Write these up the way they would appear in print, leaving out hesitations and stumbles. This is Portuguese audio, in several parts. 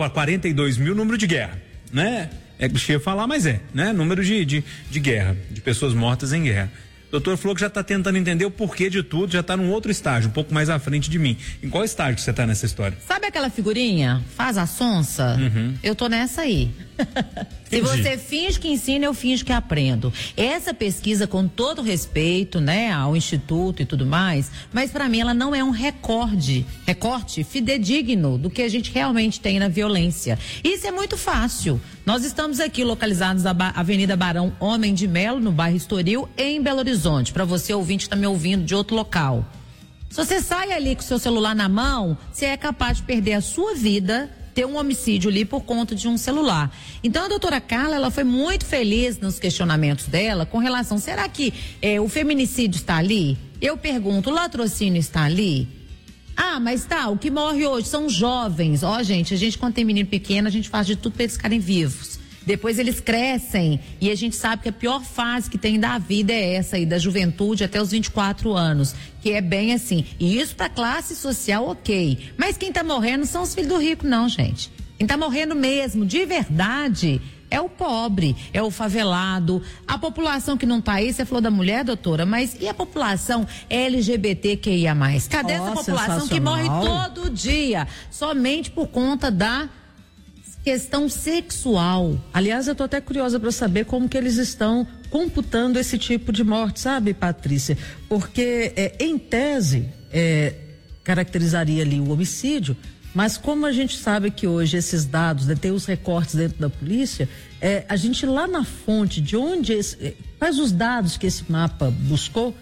42 mil, número de guerra, né? É clichê falar, mas né? Número de guerra, de pessoas mortas em guerra. O doutor falou que já está tentando entender o porquê de tudo, já está num outro estágio, um pouco mais à frente de mim. Em qual estágio que você está nessa história? Sabe aquela figurinha? Faz a sonsa? Uhum. Eu tô nessa aí. Se você finge que ensina, eu finjo que aprendo. Essa pesquisa, com todo respeito, né, ao Instituto e tudo mais, mas para mim ela não é um recorte fidedigno do que a gente realmente tem na violência. Isso é muito fácil. Nós estamos aqui localizados na Avenida Barão Homem de Melo, no bairro Estoril, em Belo Horizonte. Para você, ouvinte, que está me ouvindo de outro local. Se você sai ali com o seu celular na mão, você é capaz de perder a sua vida, ter um homicídio ali por conta de um celular. Então a doutora Carla, ela foi muito feliz nos questionamentos dela com relação, será que o feminicídio está ali? Eu pergunto, o latrocínio está ali? Ah, mas tá, o que morre hoje são jovens. Ó, gente, a gente quando tem menino pequeno, a gente faz de tudo para eles ficarem vivos. Depois eles crescem e a gente sabe que a pior fase que tem da vida é essa aí, da juventude até os 24 anos, que é bem assim. E isso pra classe social, ok. Mas quem tá morrendo são os filhos do rico, não, gente. Quem tá morrendo mesmo, de verdade, é o pobre, é o favelado, a população que não tá aí, você falou da mulher, doutora, mas e a população LGBTQIA+? Cadê essa população que morre todo dia, somente por conta da questão sexual? Aliás, eu tô até curiosa para saber como que eles estão computando esse tipo de morte, sabe, Patrícia? Porque, em tese, caracterizaria ali o homicídio, mas como a gente sabe que hoje esses dados, né, tem os recortes dentro da polícia, a gente lá na fonte de onde quais os dados que esse mapa buscou,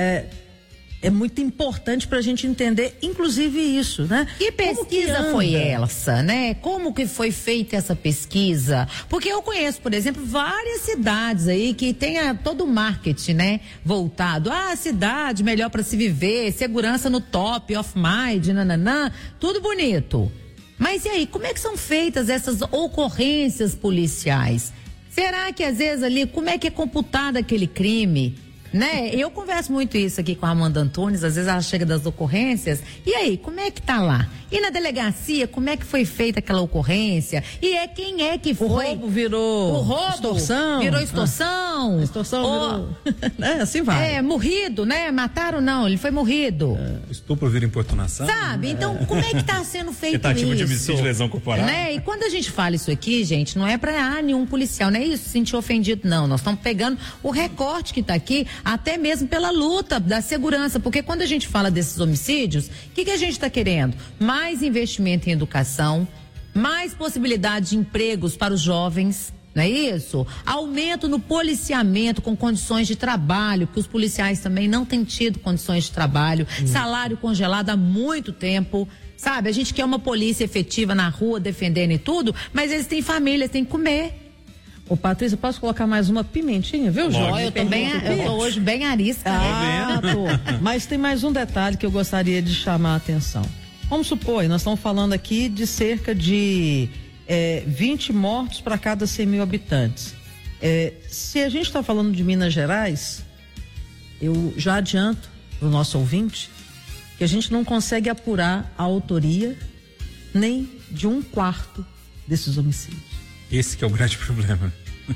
é muito importante para a gente entender, inclusive isso, né? Que pesquisa foi essa, né? Como que foi feita essa pesquisa? Porque eu conheço, por exemplo, várias cidades aí que tem todo o marketing, né? Voltado, cidade melhor para se viver, segurança no top of mind, nananã, tudo bonito. Mas e aí, como é que são feitas essas ocorrências policiais? Será que às vezes ali, como é que é computado aquele crime? Né? Eu converso muito isso aqui com a Amanda Antunes, às vezes ela chega das ocorrências, e aí, como é que tá lá? E na delegacia, como é que foi feita aquela ocorrência? E quem é que foi? O roubo virou extorsão. Virou extorsão. Extorsão virou... assim vai. Morrido, né? Mataram não, ele foi morrido. Estupro vira importunação. Sabe? Então, como é que tá sendo feito tentativa isso? de homicídio, lesão corporal. Né? E quando a gente fala isso aqui, gente, não é pra nenhum policial, não é isso, se sentir ofendido, não. Nós estamos pegando o recorte que tá aqui, até mesmo pela luta da segurança, porque quando a gente fala desses homicídios, o que a gente está querendo? Mais investimento em educação, mais possibilidade de empregos para os jovens, não é isso? Aumento no policiamento com condições de trabalho, porque os policiais também não têm tido condições de trabalho, salário congelado há muito tempo, sabe? A gente quer uma polícia efetiva na rua, defendendo e tudo, mas eles têm família, têm que comer. Ô, Patrícia, posso colocar mais uma pimentinha, viu, Jorge? Eu tô hoje bem arisca. Mas tem mais um detalhe que eu gostaria de chamar a atenção. Vamos supor, nós estamos falando aqui de cerca de 20 mortos para cada 100 mil habitantes. Se a gente está falando de Minas Gerais, eu já adianto para o nosso ouvinte que a gente não consegue apurar a autoria nem de 1/4 desses homicídios. Esse que é o grande problema.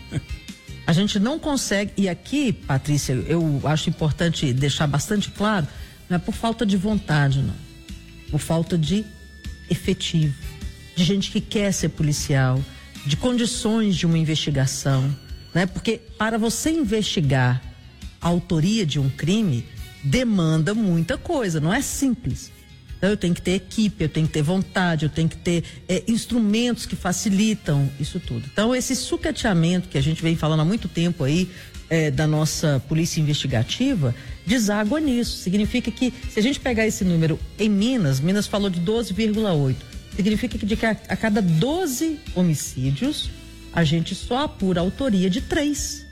A gente não consegue, e aqui, Patrícia, eu acho importante deixar bastante claro, não é por falta de vontade, não. Por falta de efetivo, de gente que quer ser policial, de condições de uma investigação, né? Porque para você investigar a autoria de um crime, demanda muita coisa, não é simples. Então eu tenho que ter equipe, eu tenho que ter vontade, eu tenho que ter instrumentos que facilitam isso tudo. Então esse sucateamento que a gente vem falando há muito tempo aí da nossa polícia investigativa, deságua nisso. Significa que se a gente pegar esse número em Minas falou de 12,8, significa que a cada 12 homicídios a gente só apura a autoria de 3.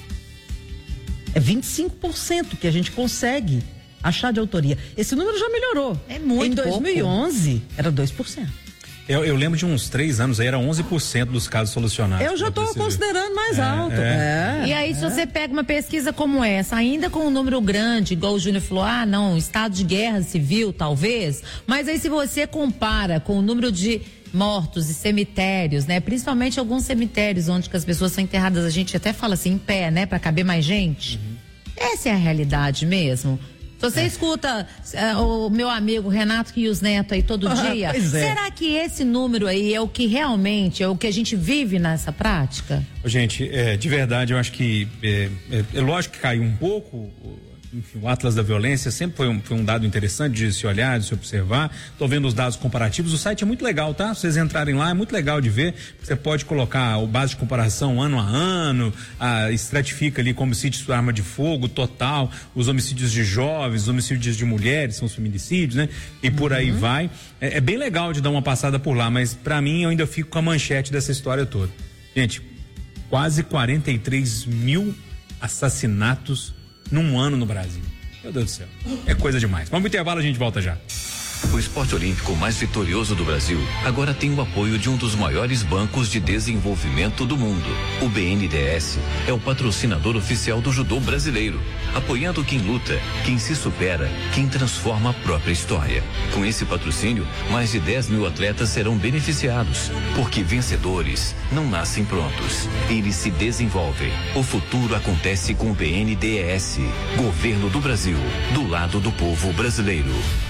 É 25% que a gente consegue achar de autoria. Esse número já melhorou. É muito pouco. Em 2011, era 2%. Eu lembro de uns 3 anos aí, era 11% dos casos solucionados. Eu já estou considerando mais alto. E aí, se você pega uma pesquisa como essa, ainda com um número grande, igual o Júnior falou, não, estado de guerra civil, talvez, mas aí se você compara com o número de mortos e cemitérios, né? Principalmente alguns cemitérios onde que as pessoas são enterradas, a gente até fala assim, em pé, né? Para caber mais gente. Essa é a realidade mesmo. Se você escuta o meu amigo Renato Rios Neto aí todo dia, será que esse número aí é o que realmente, é o que a gente vive nessa prática? Gente, de verdade, eu acho que é lógico que caiu um pouco. Enfim, o Atlas da Violência sempre foi um dado interessante de se olhar, de se observar. Estou vendo os dados comparativos. O site é muito legal, tá? Se vocês entrarem lá, é muito legal de ver. Você pode colocar o base de comparação ano a ano, estratifica ali como homicídios por arma de fogo, total, os homicídios de jovens, os homicídios de mulheres, são os feminicídios, né? E por aí vai. É bem legal de dar uma passada por lá, mas para mim eu ainda fico com a manchete dessa história toda. Gente, quase 43 mil assassinatos num ano no Brasil. Meu Deus do céu. É coisa demais. Vamos pro intervalo, a gente volta já. O esporte olímpico mais vitorioso do Brasil agora tem o apoio de um dos maiores bancos de desenvolvimento do mundo. O BNDES é o patrocinador oficial do judô brasileiro, apoiando quem luta, quem se supera, quem transforma a própria história. Com esse patrocínio, mais de 10 mil atletas serão beneficiados, porque vencedores não nascem prontos, eles se desenvolvem. O futuro acontece com o BNDES, Governo do Brasil, do lado do povo brasileiro.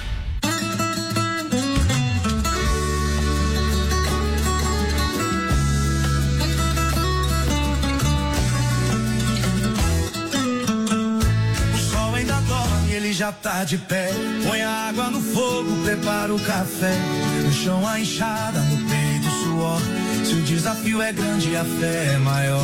Já tá de pé, põe a água no fogo, prepara o café. No chão a enxada, no peito o suor. Se o desafio é grande, a fé é maior.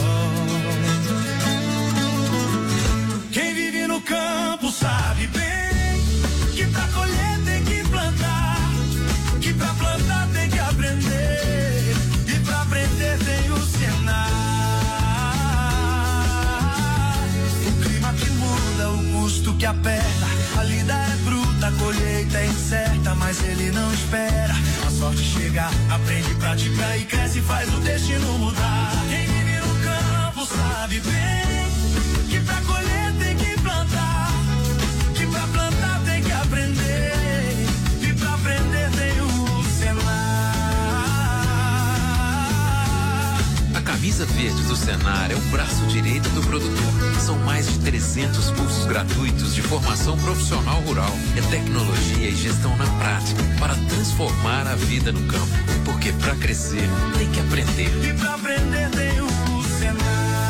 Quem vive no campo sabe bem que pra colher tem que plantar, que pra plantar tem que aprender, e pra aprender tem o Senar. O clima que muda, o custo que aperta. A lida é bruta, a colheita é incerta, mas ele não espera. A sorte chega, aprende, pratica e cresce, faz o destino mudar. Quem vive no campo sabe bem que pra colher tem que plantar, que pra plantar tem que aprender, e pra aprender tem o Senar. A camisa verde do Senar é o braço direito do produtor. São mais de 300 cursos gratuitos de formação profissional rural. É tecnologia e gestão na prática para transformar a vida no campo. Porque para crescer tem que aprender. E para aprender tem o Senar.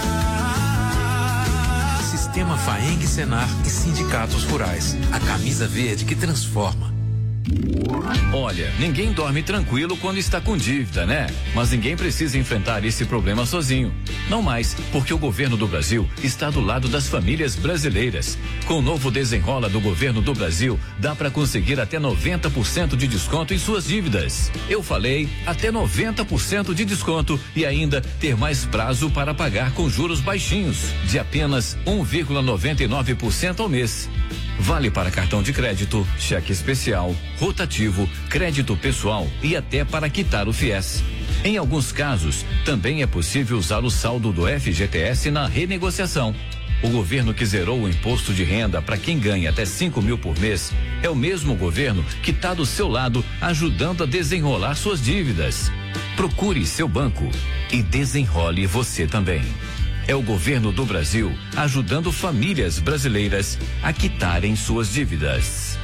Sistema FAENG, Senar e sindicatos rurais. A camisa verde que transforma. Olha, ninguém dorme tranquilo quando está com dívida, né? Mas ninguém precisa enfrentar esse problema sozinho. Não mais, porque o governo do Brasil está do lado das famílias brasileiras. Com o novo Desenrola do governo do Brasil, dá para conseguir até 90% de desconto em suas dívidas. Eu falei, até 90% de desconto e ainda ter mais prazo para pagar com juros baixinhos, de apenas 1,99% ao mês. Vale para cartão de crédito, cheque especial, rotativo, crédito pessoal e até para quitar o FIES. Em alguns casos, também é possível usar o saldo do FGTS na renegociação. O governo que zerou o imposto de renda para quem ganha até 5 mil por mês é o mesmo governo que está do seu lado ajudando a desenrolar suas dívidas. Procure seu banco e desenrole você também. É o governo do Brasil ajudando famílias brasileiras a quitarem suas dívidas.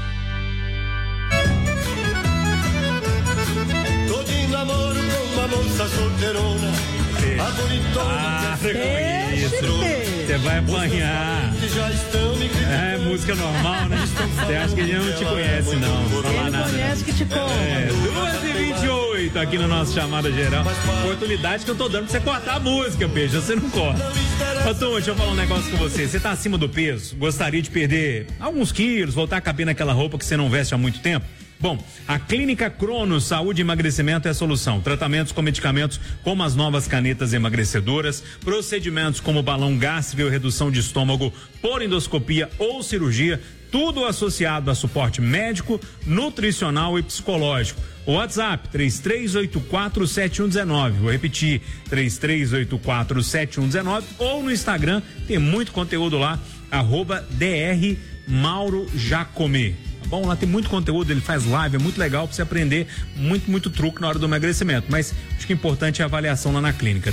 Tô de namoro com uma moça solteirona, a bonitona que com isso. Você vai apanhar. É música normal, né? Você acha que ele não te conhece, não. Não fala nada. Conhece que te conta. 2h28 aqui no nosso Chamada Geral. Oportunidade que eu tô dando pra você cortar a música, Peixe. Você não corta. Pastor, deixa eu falar um negócio com você. Você tá acima do peso? Gostaria de perder alguns quilos, voltar a caber naquela roupa que você não veste há muito tempo? Bom, a Clínica Cronos Saúde e Emagrecimento é a solução. Tratamentos com medicamentos como as novas canetas emagrecedoras, procedimentos como balão gástrico e redução de estômago por endoscopia ou cirurgia, tudo associado a suporte médico, nutricional e psicológico. O WhatsApp 33847119. Vou repetir, 33847119 ou no Instagram, tem muito conteúdo lá, @Dr. Mauro Jacome. Bom, lá tem muito conteúdo, ele faz live, é muito legal pra você aprender muito truque na hora do emagrecimento, mas acho que o importante é a avaliação lá na clínica.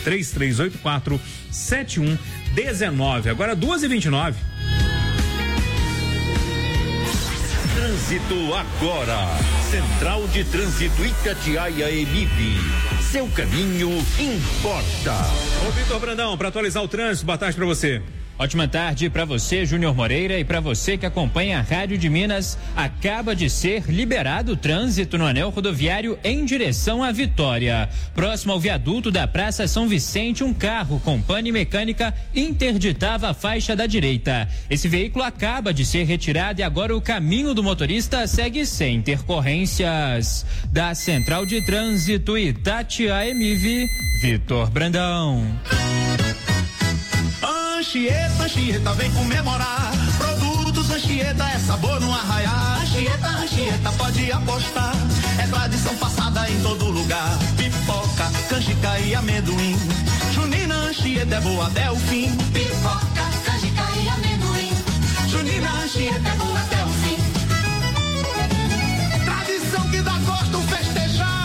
3384-7119. Agora 2h29. Trânsito agora. Central de Trânsito Itatiaia Emib. Seu caminho importa. Ô Vitor Brandão, para atualizar o trânsito, boa tarde para você. Ótima tarde para você, Júnior Moreira, e para você que acompanha a Rádio de Minas. Acaba de ser liberado o trânsito no anel rodoviário em direção à Vitória. Próximo ao viaduto da Praça São Vicente, um carro com pane mecânica interditava a faixa da direita. Esse veículo acaba de ser retirado e agora o caminho do motorista segue sem intercorrências. Da Central de Trânsito Itatiaia Emiv, Vitor Brandão. Anchieta, vem comemorar. Produtos Anchieta é sabor no arraiar. Anchieta, pode apostar. É tradição passada em todo lugar. Pipoca, canjica e amendoim. Junina Anchieta é boa até o fim. Pipoca, canjica e amendoim. Junina Anchieta é boa até o fim. Tradição que dá gosto festejar.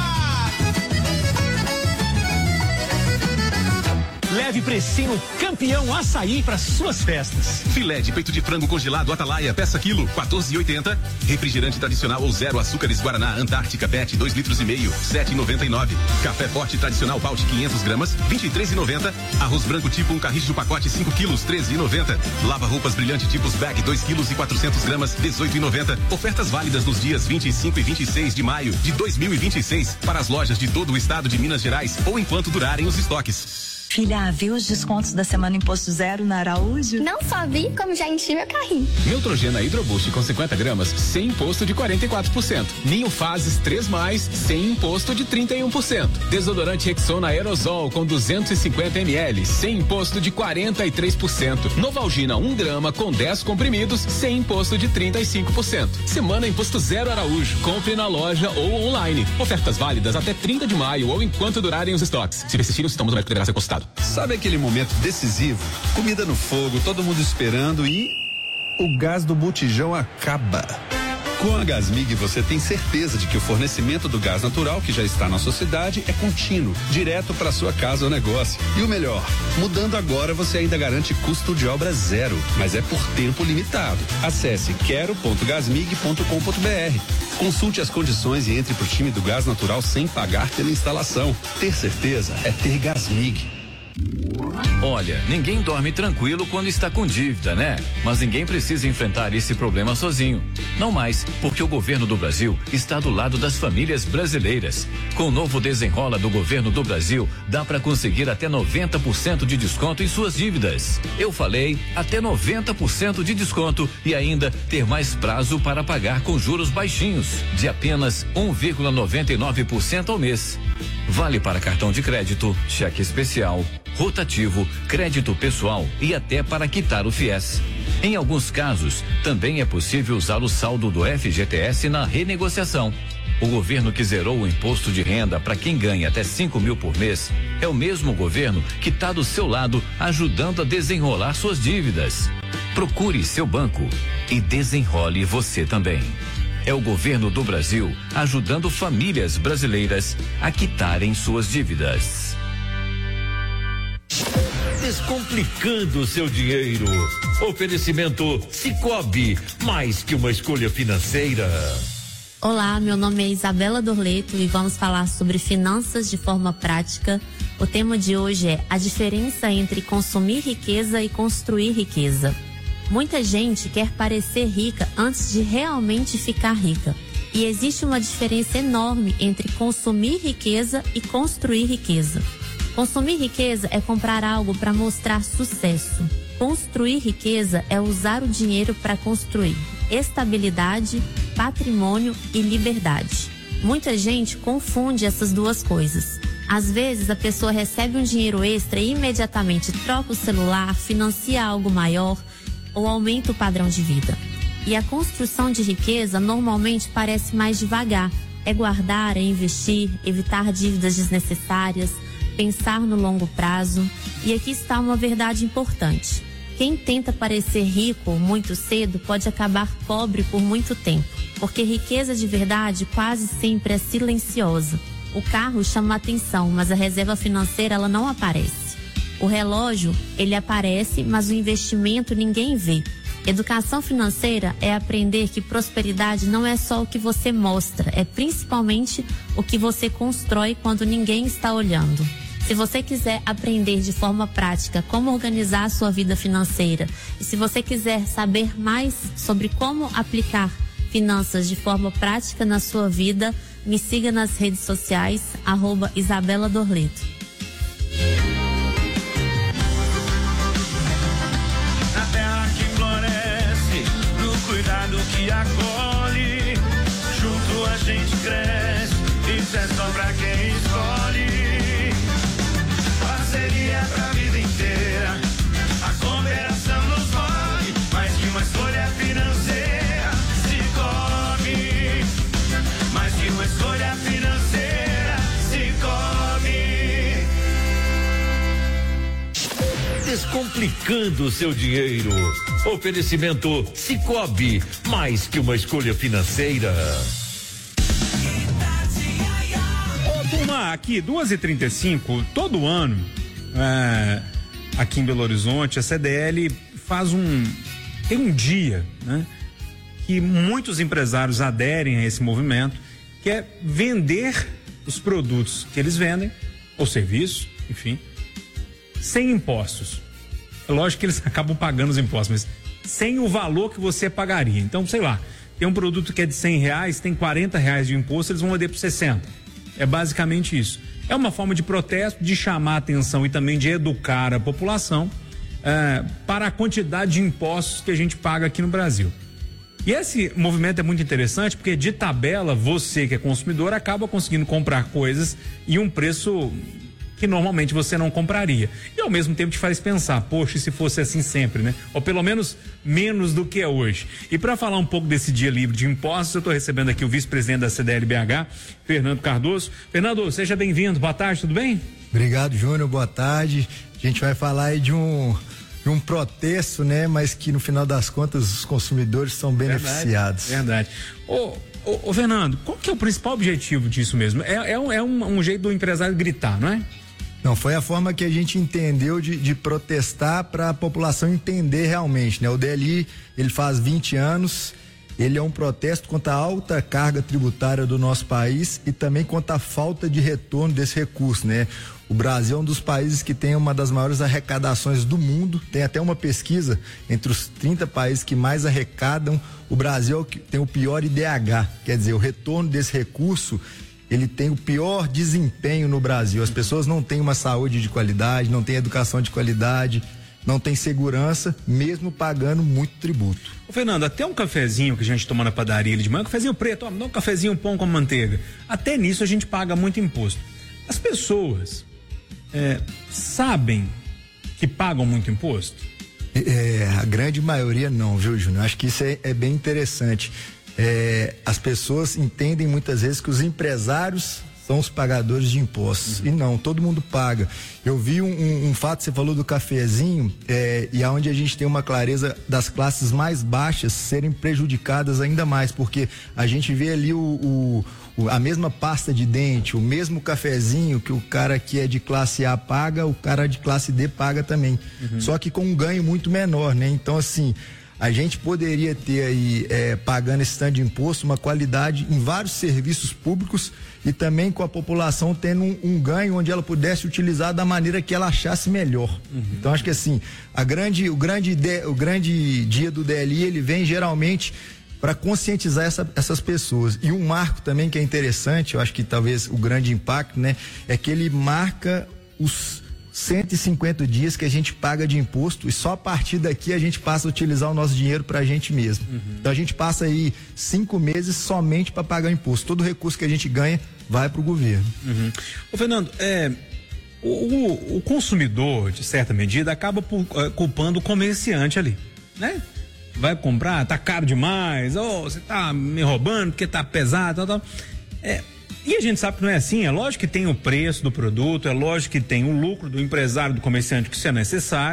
Leve precinho campeão açaí para suas festas. Filé de peito de frango congelado Atalaia, peça quilo, 14,80. Refrigerante tradicional ou zero açúcares Guaraná Antártica PET, 2,5 litros, 7,99. Café forte tradicional Paute 500 gramas, 23,90. Arroz branco tipo carrijo pacote 5 quilos, 13,90. Lava roupas brilhante tipos bag 2 quilos e 400 gramas, 18,90. Ofertas válidas nos dias 25 e 26 de maio de 2026 para as lojas de todo o estado de Minas Gerais ou enquanto durarem os estoques. Filha, viu os descontos da semana Imposto Zero na Araújo? Não só vi, como já enchi meu carrinho. Neutrogena Hidroboost com 50 gramas, sem imposto de 44%. Ninho Fases 3+, sem imposto de 31%. Desodorante Rexona Aerosol com 250 ml, sem imposto de 43%. Novalgina 1 grama com 10 comprimidos, sem imposto de 35%. Semana Imposto Zero Araújo. Compre na loja ou online. Ofertas válidas até 30 de maio ou enquanto durarem os estoques. Se persistirem, os sintomas do médico deverá ser consultado. Sabe aquele momento decisivo? Comida no fogo, todo mundo esperando e o gás do botijão acaba. Com a Gasmig você tem certeza de que o fornecimento do gás natural que já está na sua cidade é contínuo, direto para sua casa ou negócio. E o melhor, mudando agora você ainda garante custo de obra zero, mas é por tempo limitado. Acesse quero.gasmig.com.br. Consulte as condições e entre pro time do gás natural sem pagar pela instalação. Ter certeza é ter Gasmig. Olha, ninguém dorme tranquilo quando está com dívida, né? Mas ninguém precisa enfrentar esse problema sozinho. Não mais, porque o governo do Brasil está do lado das famílias brasileiras. Com o novo Desenrola do governo do Brasil, dá para conseguir até 90% de desconto em suas dívidas. Eu falei, até 90% de desconto e ainda ter mais prazo para pagar com juros baixinhos, de apenas 1,99% ao mês. Vale para cartão de crédito, cheque especial, rotativo, crédito pessoal e até para quitar o FIES. Em alguns casos, também é possível usar o saldo do FGTS na renegociação. O governo que zerou o imposto de renda para quem ganha até 5 mil por mês é o mesmo governo que está do seu lado ajudando a desenrolar suas dívidas. Procure seu banco e desenrole você também. É o governo do Brasil ajudando famílias brasileiras a quitarem suas dívidas. Descomplicando o seu dinheiro. Oferecimento Cicobi, mais que uma escolha financeira. Olá, meu nome é Isabela Dorleto e vamos falar sobre finanças de forma prática. O tema de hoje é a diferença entre consumir riqueza e construir riqueza. Muita gente quer parecer rica antes de realmente ficar rica. E existe uma diferença enorme entre consumir riqueza e construir riqueza. Consumir riqueza é comprar algo para mostrar sucesso. Construir riqueza é usar o dinheiro para construir estabilidade, patrimônio e liberdade. Muita gente confunde essas duas coisas. Às vezes a pessoa recebe um dinheiro extra e imediatamente troca o celular, financia algo maior ou aumenta o padrão de vida. E a construção de riqueza normalmente parece mais devagar. É guardar, é investir, evitar dívidas desnecessárias, pensar no longo prazo. E aqui está uma verdade importante. quem tenta parecer rico muito cedo pode acabar pobre por muito tempo, porque riqueza de verdade quase sempre é silenciosa. O carro chama a atenção, mas a reserva financeira ela não aparece. O relógio, ele aparece, mas o investimento ninguém vê. Educação financeira é aprender que prosperidade não é só o que você mostra, é principalmente o que você constrói quando ninguém está olhando. Se você quiser aprender de forma prática como organizar a sua vida financeira e se você quiser saber mais sobre como aplicar finanças de forma prática na sua vida, me siga nas redes sociais, @Isabela Dorleto. Na terra que floresce, no cuidado que acolhe, junto a gente cresce, isso é só pra quem escolhe. Parceria pra vida inteira, a cooperação nos move, mais que uma escolha financeira, se come, mais que uma escolha financeira, se come. Descomplicando o seu dinheiro. Oferecimento Cicobi, mais que uma escolha financeira. Turma, aqui 2h35, todo ano, aqui em Belo Horizonte, a CDL tem um dia, né, que muitos empresários aderem a esse movimento, que é vender os produtos que eles vendem, ou serviços, enfim, sem impostos. É lógico que eles acabam pagando os impostos, mas sem o valor que você pagaria. Então, sei lá, tem um produto que é de R$100, tem R$40 de imposto, eles vão vender por 60. É basicamente isso. É uma forma de protesto, de chamar a atenção e também de educar a população para a quantidade de impostos que a gente paga aqui no Brasil. E esse movimento é muito interessante porque, de tabela, você que é consumidor acaba conseguindo comprar coisas em um preço que normalmente você não compraria. E ao mesmo tempo te faz pensar, poxa, e se fosse assim sempre, né? Ou pelo menos menos do que é hoje. E para falar um pouco desse dia livre de impostos, eu estou recebendo aqui o vice-presidente da CDL-BH, Fernando Cardoso. Fernando, seja bem-vindo. Boa tarde, tudo bem? Obrigado, Júnior. Boa tarde. A gente vai falar aí de um protesto, né? Mas que no final das contas os consumidores são beneficiados. Verdade. Ô Fernando, qual que é o principal objetivo disso mesmo? É um jeito do empresário gritar, não é? Não, foi a forma que a gente entendeu de protestar para a população entender realmente, né? O DLI, ele faz 20 anos, ele é um protesto contra a alta carga tributária do nosso país e também contra a falta de retorno desse recurso, né? O Brasil é um dos países que tem uma das maiores arrecadações do mundo, tem até uma pesquisa entre os 30 países que mais arrecadam, o Brasil tem o pior IDH, quer dizer, o retorno desse recurso, ele tem o pior desempenho no Brasil. As pessoas não têm uma saúde de qualidade, não têm educação de qualidade, não têm segurança, mesmo pagando muito tributo. Ô Fernando, até um cafezinho que a gente toma na padaria de manhã, um cafezinho preto, dá um cafezinho, um pão com manteiga, até nisso a gente paga muito imposto. As pessoas sabem que pagam muito imposto? A grande maioria não, viu, Júnior? Acho que isso é bem interessante. As pessoas entendem muitas vezes que os empresários são os pagadores de impostos. E não, todo mundo paga. Eu vi um fato, você falou do cafezinho, e aonde a gente tem uma clareza das classes mais baixas serem prejudicadas ainda mais, porque a gente vê ali a mesma pasta de dente, o mesmo cafezinho que o cara que é de classe A paga, o cara de classe D paga também. Só que com um ganho muito menor, né? Então, assim, a gente poderia ter aí, pagando esse tanto de imposto, uma qualidade em vários serviços públicos e também com a população tendo um ganho onde ela pudesse utilizar da maneira que ela achasse melhor. Então, acho que assim, o grande dia do DLI, ele vem geralmente para conscientizar essas pessoas. E um marco também que é interessante, eu acho que talvez o grande impacto, né, é que ele marca os 150 dias que a gente paga de imposto e só a partir daqui a gente passa a utilizar o nosso dinheiro pra gente mesmo. Então a gente passa aí 5 meses somente para pagar imposto. Todo recurso que a gente ganha vai pro governo. Ô Fernando, o consumidor, de certa medida, acaba culpando o comerciante ali, né? Vai comprar, tá caro demais, você tá me roubando porque tá pesado, tal. E a gente sabe que não é assim, é lógico que tem o preço do produto, é lógico que tem o lucro do empresário, do comerciante, que isso é necessário,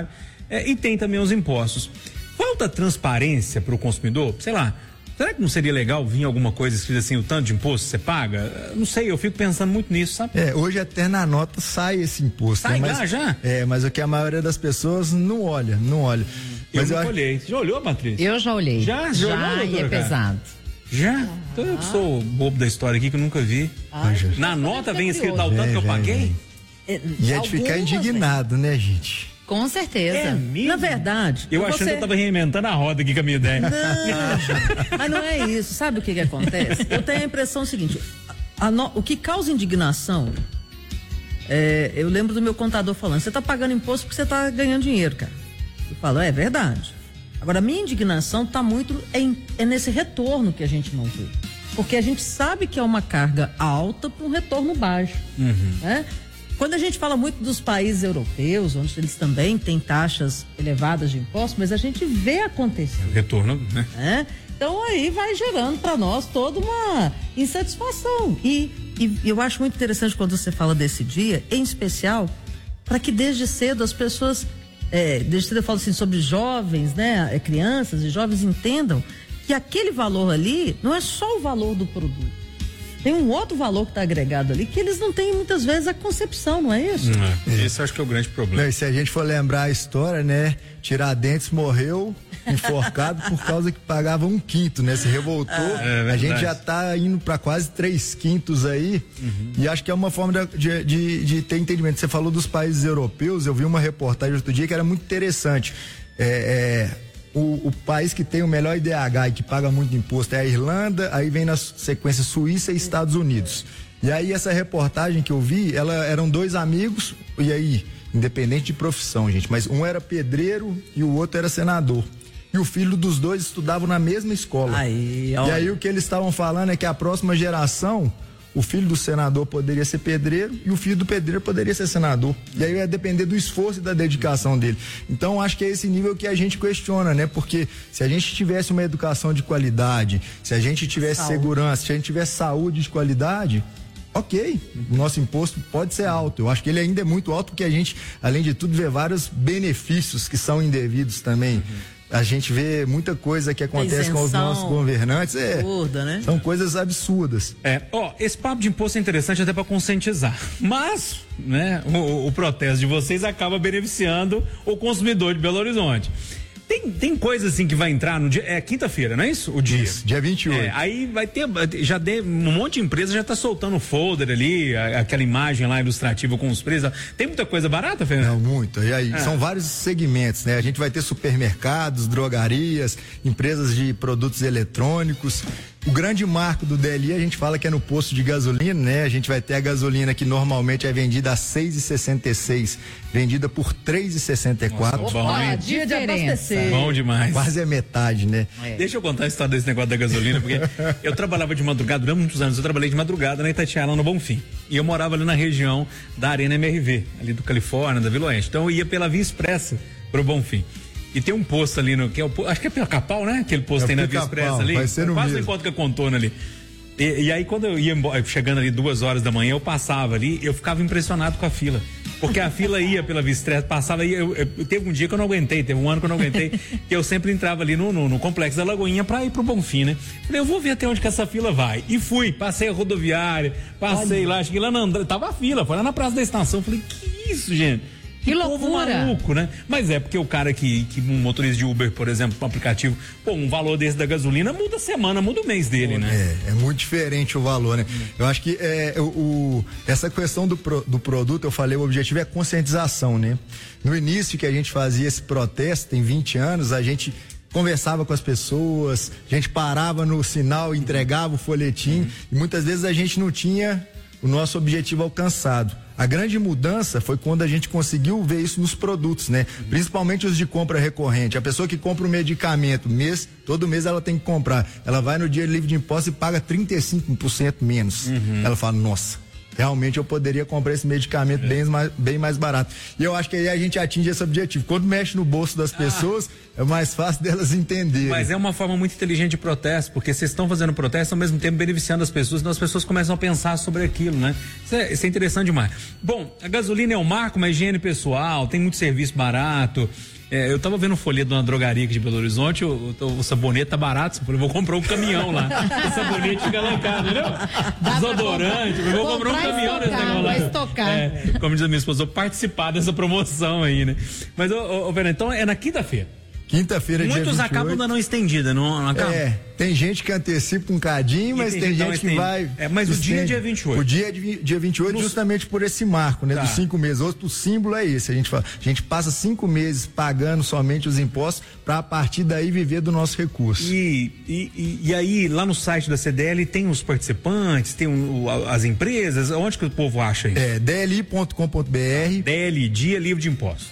E tem também os impostos. Falta transparência para o consumidor? Sei lá, será que não seria legal vir alguma coisa escrita assim, o tanto de imposto que você paga? Não sei, eu fico pensando muito nisso, sabe? Hoje até na nota sai esse imposto. Sai né? já? Mas o que a maioria das pessoas não olha. Mas eu olhei. Você já olhou, Patrícia? Eu já olhei. Já olhou, e é pesado. Já? Então eu que sou o bobo da história aqui que eu nunca vi. Na nota vem escrito o tanto que eu paguei? E é de ficar indignado, né, gente? Com certeza. Na verdade. Eu achando que eu tava reinventando a roda aqui com a minha ideia. Não, mas não é isso. Sabe o que acontece? Eu tenho a impressão seguinte: o que causa indignação, eu lembro do meu contador falando, você tá pagando imposto porque você tá ganhando dinheiro, cara. Eu falo, é verdade. Agora, a minha indignação está muito nesse retorno que a gente não vê. Porque a gente sabe que é uma carga alta para um retorno baixo. Né? Quando a gente fala muito dos países europeus, onde eles também têm taxas elevadas de impostos, mas a gente vê acontecer. Retorno, né? Então aí vai gerando para nós toda uma insatisfação. E eu acho muito interessante quando você fala desse dia, em especial, para que desde cedo as pessoas... desde cedo eu falo assim sobre jovens, né? Crianças e jovens entendam que aquele valor ali não é só o valor do produto. Tem um outro valor que está agregado ali que eles não têm muitas vezes a concepção, não é isso? Esse eu acho que é o grande problema. Não, e se a gente for lembrar a história, né? Tiradentes morreu enforcado por causa que pagava 1/5, né? Se revoltou. A gente já está indo para quase 3/5 aí. E acho que é uma forma de ter entendimento. Você falou dos países europeus, eu vi uma reportagem outro dia que era muito interessante. O país que tem o melhor IDH e que paga muito imposto é a Irlanda, aí vem na sequência Suíça e Estados Unidos. E aí essa reportagem que eu vi, eram 2 amigos, e aí, independente de profissão, gente, mas um era pedreiro e o outro era senador. E o filho dos dois estudavam na mesma escola. E aí o que eles estavam falando é que a próxima geração, o filho do senador poderia ser pedreiro e o filho do pedreiro poderia ser senador. E aí ia depender do esforço e da dedicação dele. Então acho que é esse nível que a gente questiona, né? Porque se a gente tivesse uma educação de qualidade, se a gente tivesse segurança, se a gente tivesse saúde de qualidade, ok, o nosso imposto pode ser alto. Eu acho que ele ainda é muito alto porque a gente, além de tudo, vê vários benefícios que são indevidos também. A gente vê muita coisa que acontece com os nossos governantes. Absurda, né? São coisas absurdas. Esse papo de imposto é interessante até para conscientizar. Mas, né, o protesto de vocês acaba beneficiando o consumidor de Belo Horizonte. Tem coisa assim que vai entrar no dia. É quinta-feira, não é isso? O dia. Isso, dia 28. Aí vai ter. Um monte de empresa já tá soltando o folder ali, aquela imagem lá ilustrativa com os preços. Tem muita coisa barata, Fernando? Não, muito. E aí, são vários segmentos, né? A gente vai ter supermercados, drogarias, empresas de produtos eletrônicos. O grande marco do DLI, a gente fala que é no posto de gasolina, né? A gente vai ter a gasolina que normalmente é vendida a R$6,66, vendida por R$3,64. Opa, dia de abastecer. Bom demais. Quase a metade, né? Deixa eu contar a história desse negócio da gasolina, porque eu trabalhava de madrugada, durante muitos anos, eu trabalhei de madrugada na Itatiaia, lá no Bonfim. E eu morava ali na região da Arena MRV, ali do Califórnia, da Vila Oeste. Então eu ia pela Via Expressa pro Bonfim. E tem um posto ali no que é acho que é pela Capal, né? Aquele posto tem na Via Expressa ali. Vai ser no quase mesmo. enquanto que a Contorno ali. E aí quando eu ia chegando ali 2 horas da manhã, eu passava ali, eu ficava impressionado com a fila. Porque a fila ia pela Via Expressa, passava aí, teve um dia que eu não aguentei, teve um ano que eu não aguentei, que eu sempre entrava ali no Complexo da Lagoinha pra ir pro Bonfim, né? Falei, eu vou ver até onde que essa fila vai. E fui, passei a rodoviária, passei lá, cheguei lá na André, tava a fila, foi lá na Praça da Estação, falei, que isso, gente? Que loucura. Maluco, né? Mas é porque o cara que um motorista de Uber, por exemplo, um aplicativo, um valor desse da gasolina muda a semana, muda o mês dele, né? É muito diferente o valor, né? Eu acho que essa questão do produto, eu falei, o objetivo é conscientização, né? No início que a gente fazia esse protesto, tem 20 anos, a gente conversava com as pessoas, a gente parava no sinal, entregava o folhetim, e muitas vezes a gente não tinha o nosso objetivo alcançado. A grande mudança foi quando a gente conseguiu ver isso nos produtos, né? Principalmente os de compra recorrente. A pessoa que compra um medicamento, todo mês ela tem que comprar. Ela vai no dia livre de imposto e paga 35% menos. Ela fala, nossa, realmente eu poderia comprar esse medicamento bem mais barato. E eu acho que aí a gente atinge esse objetivo. Quando mexe no bolso das pessoas, é mais fácil delas entenderem. Mas é uma forma muito inteligente de protesto, porque vocês estão fazendo protesto ao mesmo tempo beneficiando as pessoas, então as pessoas começam a pensar sobre aquilo, né? Isso é interessante demais. Bom, a gasolina é um marco, uma higiene pessoal, tem muito serviço barato. Eu tava vendo um folheto de uma drogaria aqui de Belo Horizonte, o sabonete tá barato, eu falei, vou comprar um caminhão lá. O sabonete fica lá em casa, entendeu? Desodorante, eu vou comprar um caminhão nesse negócio lá. Estocar. Como diz a minha esposa, vou participar dessa promoção aí, né? Mas, Fernando, então é na quinta-feira. Quinta-feira, dia 28. Muitos acabam dando estendida, não acaba? Tem gente que antecipa um cadinho, mas tem gente que vai... Mas o dia é dia 28. O dia é dia 28 justamente por esse marco, né? Dos 5 meses. O símbolo é esse, a gente passa 5 meses pagando somente os impostos para a partir daí viver do nosso recurso. E aí, lá no site da CDL tem os participantes, tem as empresas, onde que o povo acha isso? dli.com.br. DLI, Dia Livre de Impostos.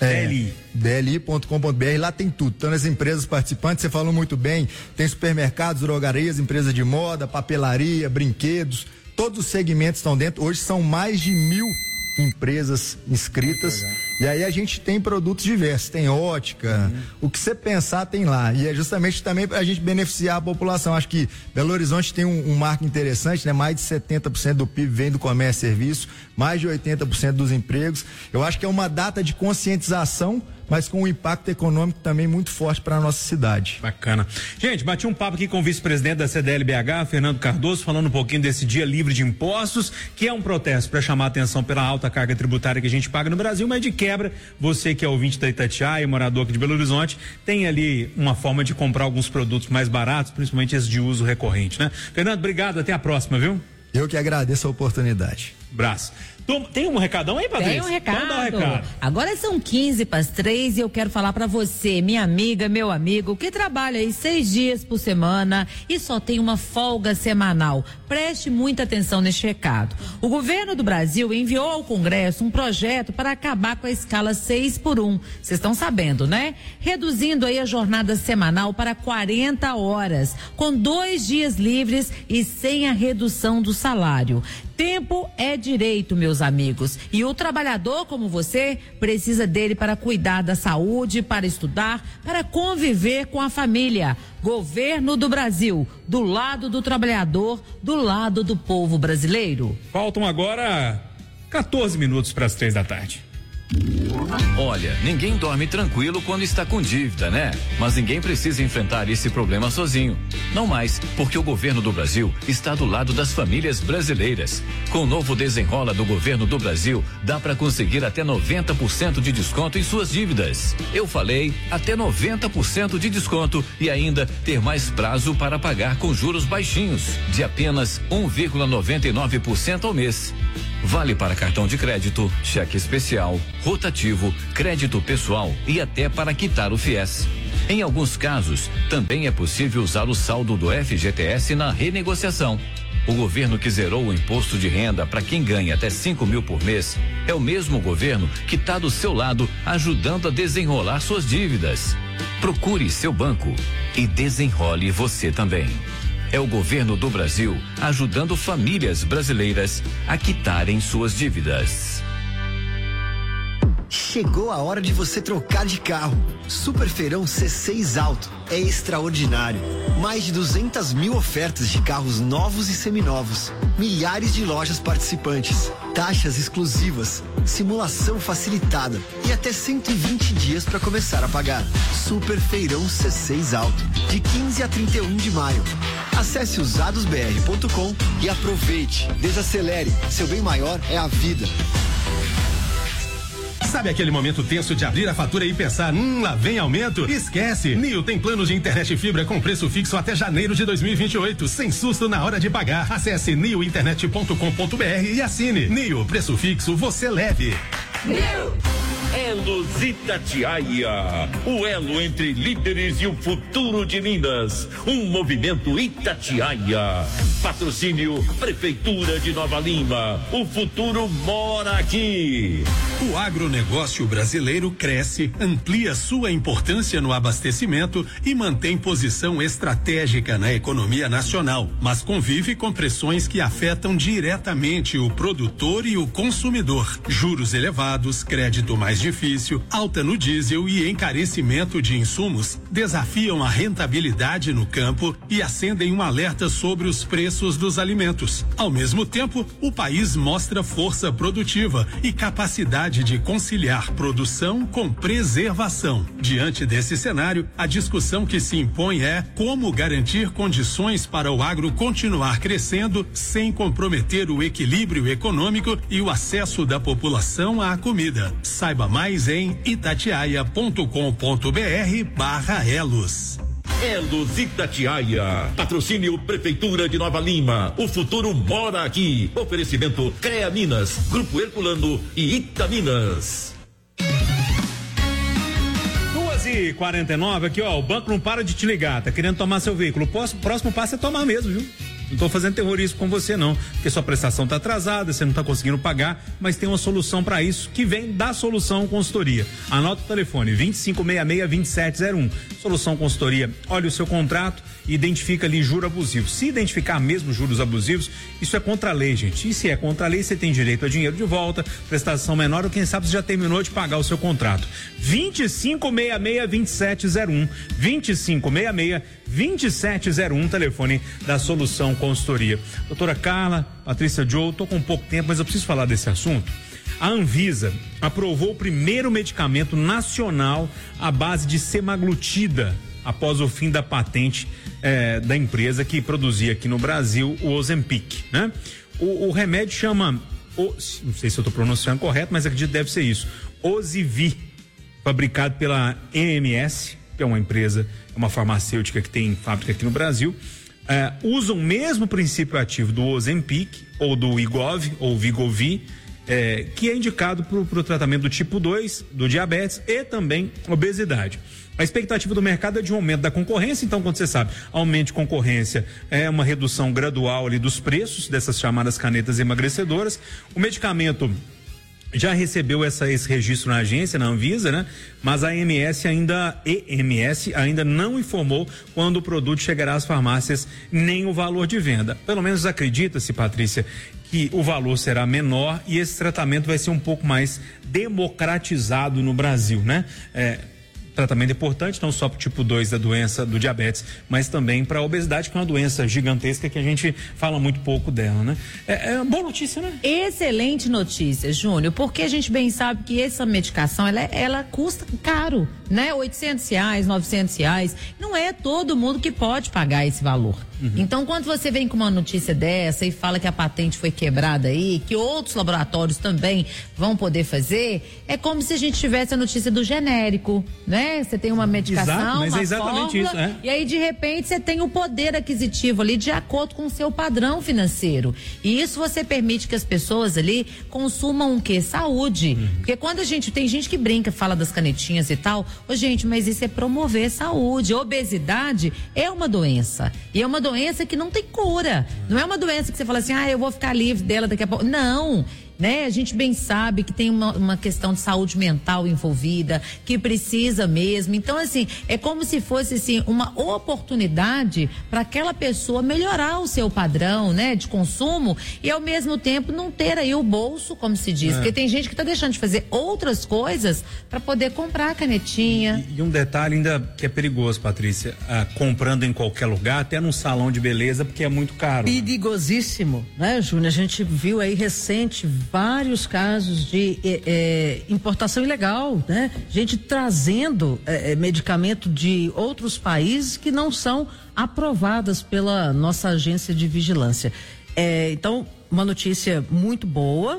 dli.com.br, lá tem tudo. Então, as empresas participantes, você falou muito bem, tem supermercados, drogarias, empresas de moda, papelaria, brinquedos, todos os segmentos estão dentro. Hoje são mais de 1.000 empresas inscritas. E aí a gente tem produtos diversos, tem ótica, o que você pensar tem lá. E é justamente também para a gente beneficiar a população. Acho que Belo Horizonte tem um marco interessante, né? Mais de 70% do PIB vem do comércio e serviço, mais de 80% dos empregos. Eu acho que é uma data de conscientização, mas com um impacto econômico também muito forte para a nossa cidade. Bacana. Gente, bati um papo aqui com o vice-presidente da CDL-BH, Fernando Cardoso, falando um pouquinho desse dia livre de impostos, que é um protesto para chamar a atenção pela alta carga tributária que a gente paga no Brasil, mas de quebra, você que é ouvinte da Itatiaia, morador aqui de Belo Horizonte, tem ali uma forma de comprar alguns produtos mais baratos, principalmente esses de uso recorrente, né? Fernando, obrigado, até a próxima, viu? Eu que agradeço a oportunidade. Abraço. Tem um recadão aí, Patrícia? Tem um recado. Então dá um recado. Agora são 15:03 e eu quero falar pra você, minha amiga, meu amigo, que trabalha aí 6 dias por semana e só tem uma folga semanal. Preste muita atenção neste recado. O governo do Brasil enviou ao Congresso um projeto para acabar com a escala 6x1. Vocês estão sabendo, né? Reduzindo aí a jornada semanal para 40 horas, com 2 dias livres e sem a redução do salário. Tempo é direito, meus amigos. E o trabalhador como você precisa dele para cuidar da saúde, para estudar, para conviver com a família. Governo do Brasil, do lado do trabalhador, do lado do povo brasileiro. Faltam agora 14 minutos para as 3 da tarde. Olha, ninguém dorme tranquilo quando está com dívida, né? Mas ninguém precisa enfrentar esse problema sozinho. Não mais, porque o governo do Brasil está do lado das famílias brasileiras. Com o novo Desenrola do governo do Brasil, dá para conseguir até 90% de desconto em suas dívidas. Eu falei, até 90% de desconto e ainda ter mais prazo para pagar com juros baixinhos, de apenas 1,99% ao mês. Vale para cartão de crédito, cheque especial, rotativo, crédito pessoal e até para quitar o FIES. Em alguns casos, também é possível usar o saldo do FGTS na renegociação. O governo que zerou o imposto de renda para quem ganha até 5 mil por mês é o mesmo governo que está do seu lado ajudando a desenrolar suas dívidas. Procure seu banco e desenrole você também. É o governo do Brasil ajudando famílias brasileiras a quitarem suas dívidas. Chegou a hora de você trocar de carro. Super Feirão C6 Alto é extraordinário. Mais de 200 mil ofertas de carros novos e seminovos. Milhares de lojas participantes. Taxas exclusivas. Simulação facilitada. E até 120 dias para começar a pagar. Super Feirão C6 Alto. De 15 a 31 de maio. Acesse usadosbr.com e aproveite. Desacelere. Seu bem maior é a vida. Sabe aquele momento tenso de abrir a fatura e pensar, lá vem aumento? Esquece! Nio tem planos de internet e fibra com preço fixo até janeiro de 2028, sem susto na hora de pagar. Acesse niointernet.com.br e assine. Nio, preço fixo, você leve. Nio! Elos Itatiaia, o elo entre líderes e o futuro de Minas. Um movimento Itatiaia. Patrocínio Prefeitura de Nova Lima. O futuro mora aqui. O agronegócio brasileiro cresce, amplia sua importância no abastecimento e mantém posição estratégica na economia nacional, mas convive com pressões que afetam diretamente o produtor e o consumidor. Juros elevados, crédito mais difícil, alta no diesel e encarecimento de insumos desafiam a rentabilidade no campo e acendem um alerta sobre os preços dos alimentos. Ao mesmo tempo, o país mostra força produtiva e capacidade de de conciliar produção com preservação. Diante desse cenário, a discussão que se impõe é como garantir condições para o agro continuar crescendo sem comprometer o equilíbrio econômico e o acesso da população à comida. Saiba mais em itatiaia.com.br/elos. Elos Itatiaia. Patrocínio Prefeitura de Nova Lima. O futuro mora aqui. Oferecimento CREA Minas, Grupo Herculano e Itaminas. 2h49 aqui, ó. O banco não para de te ligar. Tá querendo tomar seu veículo. O próximo passo é tomar mesmo, viu? Não tô fazendo terrorismo com você não, porque sua prestação tá atrasada, você não tá conseguindo pagar, mas tem uma solução para isso que vem da Solução Consultoria. Anota o telefone 2566-2701. Solução Consultoria, olha o seu contrato e identifica ali juro abusivo. Se identificar mesmo juros abusivos, isso é contra a lei, gente. E se é contra a lei, você tem direito a dinheiro de volta, prestação menor ou quem sabe você já terminou de pagar o seu contrato. 2566-2701. 2566-2701, telefone da Solução Consultoria. Doutora Carla, Patrícia Joe, tô com pouco tempo, mas eu preciso falar desse assunto. A Anvisa aprovou o primeiro medicamento nacional à base de semaglutida após o fim da patente da empresa que produzia aqui no Brasil o Ozempic, né? O remédio chama, não sei se eu estou pronunciando correto, mas acredito que deve ser isso, Ozivy, fabricado pela EMS, que é uma empresa, uma farmacêutica que tem fábrica aqui no Brasil, usa o mesmo princípio ativo do Ozempic ou do Wegovy ou Wegovy, que é indicado para o tratamento do tipo 2, do diabetes e também obesidade. A expectativa do mercado é de um aumento da concorrência, então, quando você sabe, aumento de concorrência é uma redução gradual ali dos preços dessas chamadas canetas emagrecedoras. O medicamento já recebeu esse registro na agência, na Anvisa, né? Mas a EMS ainda não informou quando o produto chegará às farmácias, nem o valor de venda. Pelo menos acredita-se, Patrícia, que o valor será menor e esse tratamento vai ser um pouco mais democratizado no Brasil, né? Tratamento importante, não só para o tipo 2 da doença do diabetes, mas também para a obesidade, que é uma doença gigantesca que a gente fala muito pouco dela, né? É uma boa notícia, né? Excelente notícia, Júnior, porque a gente bem sabe que essa medicação, ela custa caro, né? R$800, R$900, não é todo mundo que pode pagar esse valor. Então, quando você vem com uma notícia dessa e fala que a patente foi quebrada aí, que outros laboratórios também vão poder fazer, é como se a gente tivesse a notícia do genérico, né? Você tem uma medicação, exato, mas uma é exatamente fórmula, isso, e aí de repente você tem o poder aquisitivo ali de acordo com o seu padrão financeiro. E isso você permite que as pessoas ali consumam o quê? Saúde. Porque quando tem gente que brinca, fala das canetinhas e tal, gente, mas isso é promover saúde. Obesidade é uma doença. E é uma doença que não tem cura. Não é uma doença que você fala assim, eu vou ficar livre dela daqui a pouco. Não. Né? A gente bem sabe que tem uma questão de saúde mental envolvida, que precisa mesmo. Então, assim, é como se fosse assim, uma oportunidade para aquela pessoa melhorar o seu padrão, né, de consumo e ao mesmo tempo não ter aí o bolso, como se diz. Porque tem gente que está deixando de fazer outras coisas para poder comprar a canetinha. E um detalhe ainda que é perigoso, Patrícia, comprando em qualquer lugar, até num salão de beleza, porque é muito caro. Perigosíssimo, né, Júnior? A gente viu aí recente vários casos de importação ilegal, né? Gente trazendo medicamento de outros países que não são aprovadas pela nossa agência de vigilância. Então, uma notícia muito boa.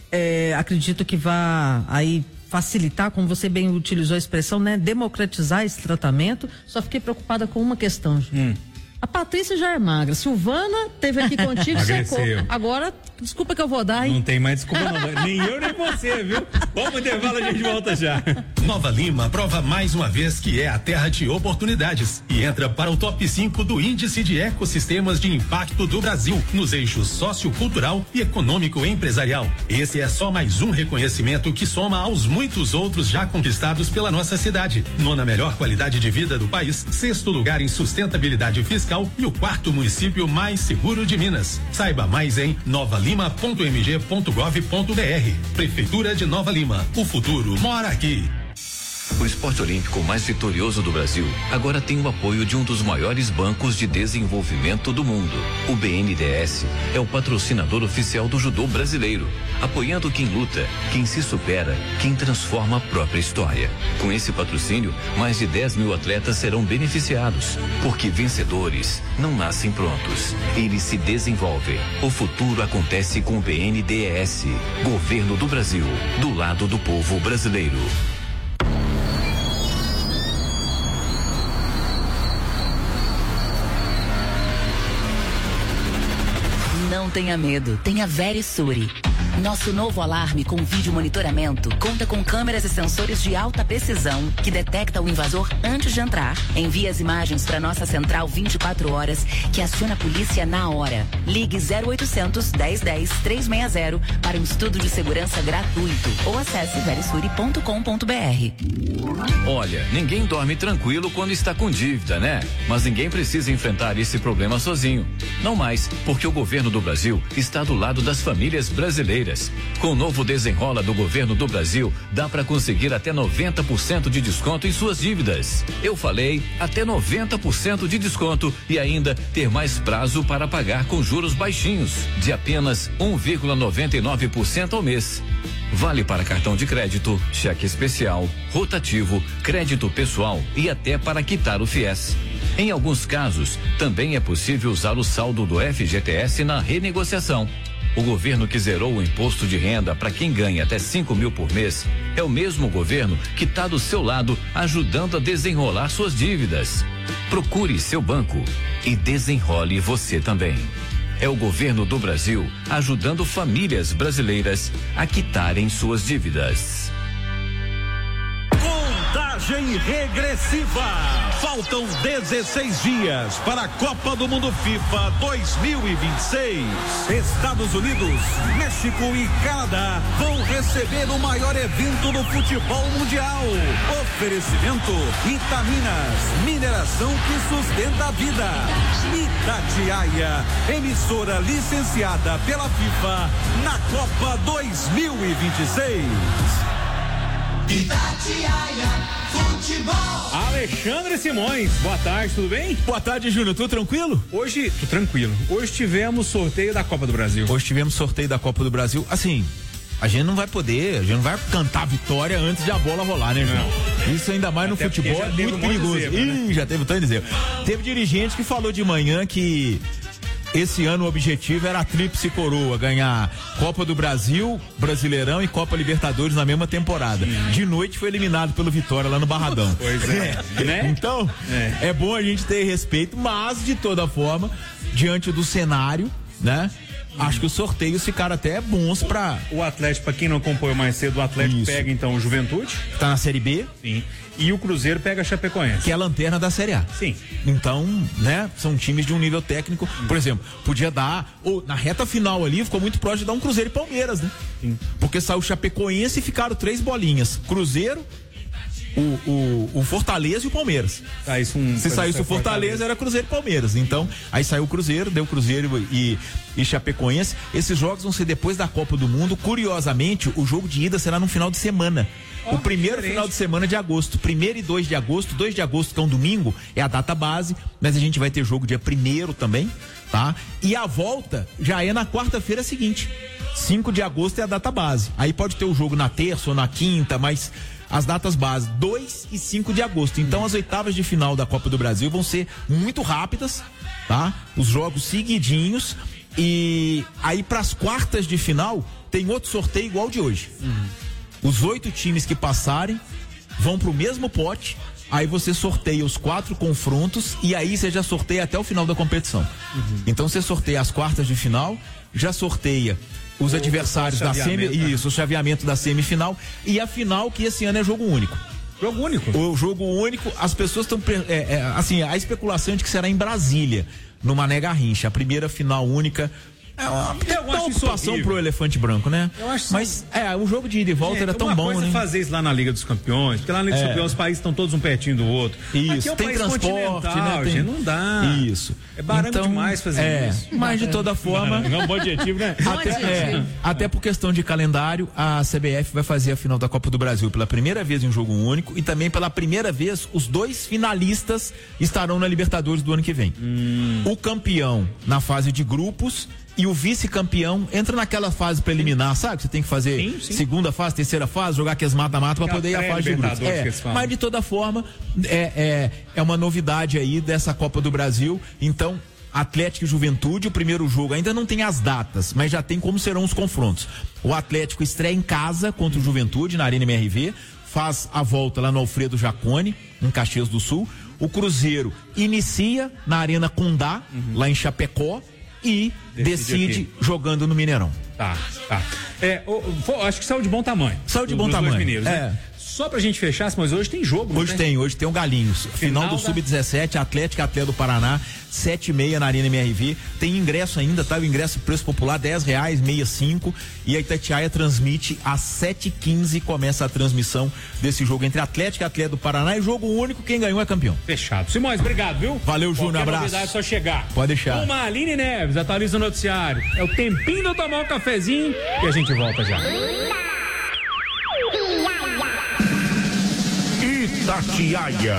Acredito que vai aí facilitar, como você bem utilizou a expressão, né? Democratizar esse tratamento. Só fiquei preocupada com uma questão, Júnior. A Patrícia já é magra. Silvana teve aqui contigo, secou. Agora, desculpa que eu vou dar, hein? Não tem mais desculpa não. Nem eu, nem você, viu? Vamos intervalo, a gente volta já. Nova Lima prova mais uma vez que é a terra de oportunidades e entra para o top 5 do Índice de Ecossistemas de Impacto do Brasil, nos eixos sociocultural e econômico empresarial. Esse é só mais um reconhecimento que soma aos muitos outros já conquistados pela nossa cidade. 9ª melhor qualidade de vida do país, 6º lugar em sustentabilidade fiscal e o 4º município mais seguro de Minas. Saiba mais em novalima.mg.gov.br. Prefeitura de Nova Lima. O futuro mora aqui. O esporte olímpico mais vitorioso do Brasil agora tem o apoio de um dos maiores bancos de desenvolvimento do mundo. O BNDES é o patrocinador oficial do judô brasileiro, apoiando quem luta, quem se supera, quem transforma a própria história. Com esse patrocínio, mais de 10 mil atletas serão beneficiados, porque vencedores não nascem prontos, eles se desenvolvem. O futuro acontece com o BNDES, Governo do Brasil, do lado do povo brasileiro. Não tenha medo, tenha Verisure. Nosso novo alarme com vídeo monitoramento conta com câmeras e sensores de alta precisão que detecta o invasor antes de entrar. Envia as imagens para nossa central 24 horas que aciona a polícia na hora. Ligue 0800 1010 360 para um estudo de segurança gratuito ou acesse verisure.com.br. Olha, ninguém dorme tranquilo quando está com dívida, né? Mas ninguém precisa enfrentar esse problema sozinho. Não mais, porque o governo do Brasil está do lado das famílias brasileiras. Com o novo Desenrola do Governo do Brasil, dá para conseguir até 90% de desconto em suas dívidas. Eu falei até 90% de desconto e ainda ter mais prazo para pagar com juros baixinhos, de apenas 1,99% ao mês. Vale para cartão de crédito, cheque especial, rotativo, crédito pessoal e até para quitar o FIES. Em alguns casos, também é possível usar o saldo do FGTS na renegociação. O governo que zerou o imposto de renda para quem ganha até 5 mil por mês é o mesmo governo que está do seu lado ajudando a desenrolar suas dívidas. Procure seu banco e desenrole você também. É o governo do Brasil ajudando famílias brasileiras a quitarem suas dívidas. Contagem regressiva. Faltam 16 dias para a Copa do Mundo FIFA 2026. Estados Unidos, México e Canadá vão receber o maior evento do futebol mundial. Oferecimento Itaminas, mineração que sustenta a vida. Itatiaia, emissora licenciada pela FIFA na Copa 2026. Itatiaia Futebol. Alexandre Simões, boa tarde, tudo bem? Boa tarde, Júnior, tudo tranquilo? Hoje, tô tranquilo. Hoje tivemos sorteio da Copa do Brasil. Hoje tivemos sorteio da Copa do Brasil. Assim, a gente não vai cantar a vitória antes de a bola rolar, né, João? Isso ainda mais até no futebol é muito perigoso. Já teve tanto dizer. Teve dirigente que falou de manhã que esse ano o objetivo era a tríplice coroa, ganhar Copa do Brasil, Brasileirão e Copa Libertadores na mesma temporada. De noite foi eliminado pelo Vitória lá no Barradão. Pois é. Né? Então, é bom a gente ter respeito, mas de toda forma, diante do cenário, né? Acho que os sorteios ficaram até bons pra... O Atlético, pra quem não acompanhou mais cedo, o Atlético pega então o Juventude. Tá na Série B. Sim. E o Cruzeiro pega a Chapecoense. Que é a lanterna da Série A. Sim. Então, né, são times de um nível técnico. Por exemplo, podia dar, ou na reta final ali, ficou muito próximo de dar um Cruzeiro e Palmeiras, né? Sim. Porque saiu o Chapecoense e ficaram 3 bolinhas. Cruzeiro, o Fortaleza e o Palmeiras. Se saísse o Fortaleza, era Cruzeiro e Palmeiras. Então, aí saiu o Cruzeiro, deu Cruzeiro e Chapecoense. Esses jogos vão ser depois da Copa do Mundo. Curiosamente, o jogo de ida será no final de semana. O primeiro final de semana de agosto, 1º e 2 de agosto, 2 de agosto que é um domingo, é a data base, mas a gente vai ter jogo dia 1º também, tá? E a volta já é na quarta-feira seguinte, 5 de agosto é a data base, aí pode ter o jogo na terça ou na quinta, mas as datas base, 2 e 5 de agosto, então as oitavas de final da Copa do Brasil vão ser muito rápidas, tá? Os jogos seguidinhos, e aí pras quartas de final tem outro sorteio igual de hoje. Os 8 times que passarem vão pro mesmo pote, aí você sorteia os 4 confrontos e aí você já sorteia até o final da competição. Então você sorteia as quartas de final, já sorteia os adversários da o chaveamento da semifinal e a final, que esse ano é jogo único. Jogo único? O jogo único, as pessoas estão assim, a especulação é de que será em Brasília, no Mané Garrincha, a primeira final única É uma preocupação pro elefante branco, né? Eu acho Mas o jogo de ida e volta era tão bom, né? Fazer isso lá na Liga dos Campeões, porque lá na Liga dos Campeões os países estão todos um pertinho do outro. Isso, aqui é um tem país transporte, né? Gente, não dá. Isso. É barato demais fazer isso. Mas de toda forma... Não é um bom adjetivo, né? Até por questão de calendário, a CBF vai fazer a final da Copa do Brasil pela primeira vez em um jogo único e também pela primeira vez os 2 finalistas estarão na Libertadores do ano que vem. O campeão na fase de grupos e o vice-campeão entra naquela fase preliminar, sabe? Você tem que fazer segunda fase, terceira fase, jogar aqueles mata-mata para poder ir à fase de grupos. Mas de toda forma, é uma novidade aí dessa Copa do Brasil. Então, Atlético e Juventude, o primeiro jogo ainda não tem as datas, mas já tem como serão os confrontos. O Atlético estreia em casa contra o Juventude, na Arena MRV, faz a volta lá no Alfredo Jaconi, em Caxias do Sul. O Cruzeiro inicia na Arena Condá, lá em Chapecó, e decide jogando no Mineirão. Tá. Acho que saiu de bom tamanho. Saiu de bom tamanho. Mineiros, né? Só pra gente fechar, mas hoje tem jogo, Hoje tem um Galinhos. Final do Sub-17, Atlético e Atlético do Paraná, 7h30 na Arena MRV. Tem ingresso ainda, tá? O ingresso preço popular, R$10, 65. E a Itatiaia transmite às 7h15, começa a transmissão desse jogo entre Atlético e Atlético do Paraná. E jogo único, quem ganhou é campeão. Fechado. Simões, obrigado, viu? Valeu, Júnior, abraço. Novidade é só chegar. Pode deixar. Uma Aline Neves, atualiza o noticiário. É o tempinho de eu tomar um cafezinho e a gente volta já. Itatiaia.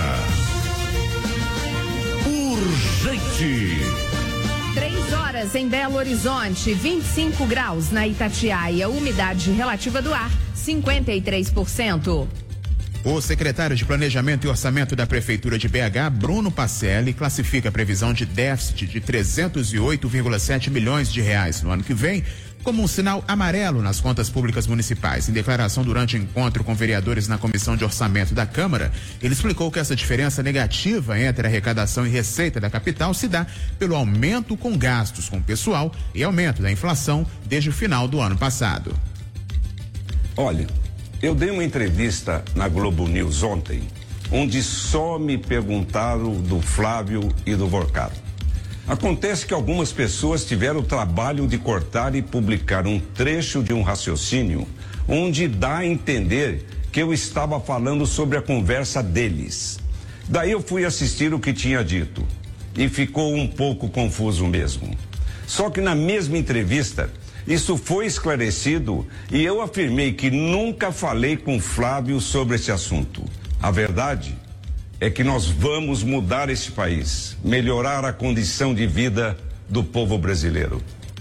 Urgente. 3 horas em Belo Horizonte, 25 graus na Itatiaia, umidade relativa do ar, 53%. O secretário de Planejamento e Orçamento da Prefeitura de BH, Bruno Pacelli, classifica a previsão de déficit de 308,7 milhões de reais no ano que vem como um sinal amarelo nas contas públicas municipais. Em declaração durante encontro com vereadores na Comissão de Orçamento da Câmara, ele explicou que essa diferença negativa entre arrecadação e receita da capital se dá pelo aumento com gastos com pessoal e aumento da inflação desde o final do ano passado. Olha, eu dei uma entrevista na Globo News ontem, onde só me perguntaram do Flávio e do Vorcato. Acontece que algumas pessoas tiveram o trabalho de cortar e publicar um trecho de um raciocínio onde dá a entender que eu estava falando sobre a conversa deles. Daí eu fui assistir o que tinha dito e ficou um pouco confuso mesmo. Só que na mesma entrevista, isso foi esclarecido e eu afirmei que nunca falei com Flávio sobre esse assunto. A verdade é que nós vamos mudar esse país, melhorar a condição de vida do povo brasileiro.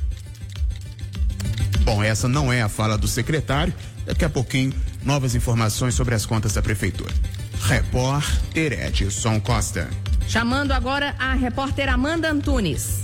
Bom, essa não é a fala do secretário. Daqui a pouquinho, novas informações sobre as contas da prefeitura. Repórter Edson Costa. Chamando agora a repórter Amanda Antunes.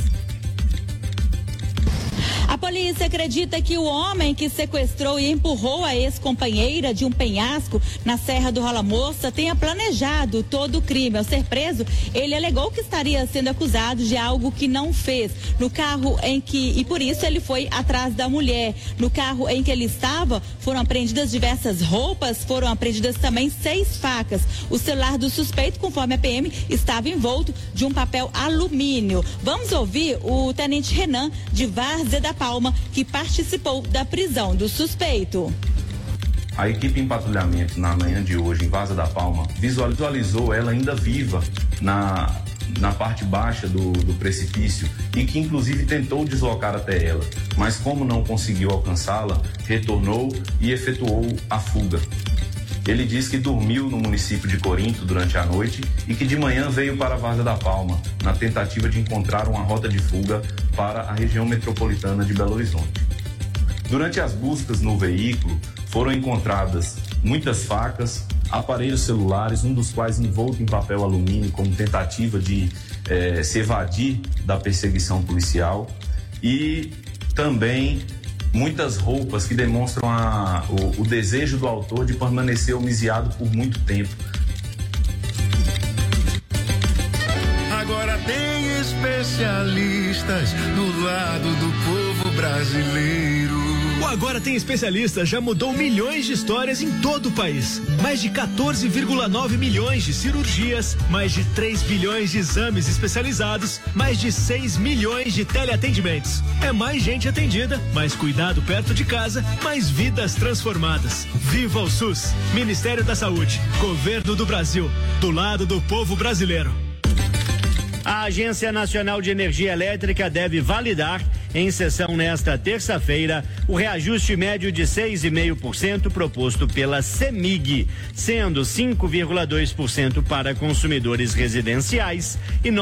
A polícia acredita que o homem que sequestrou e empurrou a ex-companheira de um penhasco na Serra do Rola Moça tenha planejado todo o crime. Ao ser preso, ele alegou que estaria sendo acusado de algo que não fez. No carro e por isso ele foi atrás da mulher. No carro em que ele estava, foram apreendidas diversas roupas, foram apreendidas também 6 facas. O celular do suspeito, conforme a PM, estava envolto de um papel alumínio. Vamos ouvir o tenente Renan de Várzea da Palma, que participou da prisão do suspeito. A equipe em patrulhamento na manhã de hoje em Várzea da Palma visualizou ela ainda viva na parte baixa do precipício e que inclusive tentou deslocar até ela, mas como não conseguiu alcançá-la, retornou e efetuou a fuga. Ele diz que dormiu no município de Corinto durante a noite e que de manhã veio para a Várzea da Palma, na tentativa de encontrar uma rota de fuga para a região metropolitana de Belo Horizonte. Durante as buscas no veículo, foram encontradas muitas facas, aparelhos celulares, um dos quais envolto em papel alumínio como tentativa de se evadir da perseguição policial, e também muitas roupas que demonstram o desejo do autor de permanecer homiziado por muito tempo. Agora tem especialistas do lado do povo brasileiro. Agora Tem Especialista já mudou milhões de histórias em todo o país. Mais de 14,9 milhões de cirurgias, mais de 3 bilhões de exames especializados, mais de 6 milhões de teleatendimentos. É mais gente atendida, mais cuidado perto de casa, mais vidas transformadas. Viva o SUS! Ministério da Saúde, Governo do Brasil, do lado do povo brasileiro. A Agência Nacional de Energia Elétrica deve validar, em sessão nesta terça-feira, o reajuste médio de 6,5% proposto pela CEMIG, sendo 5,2% para consumidores residenciais e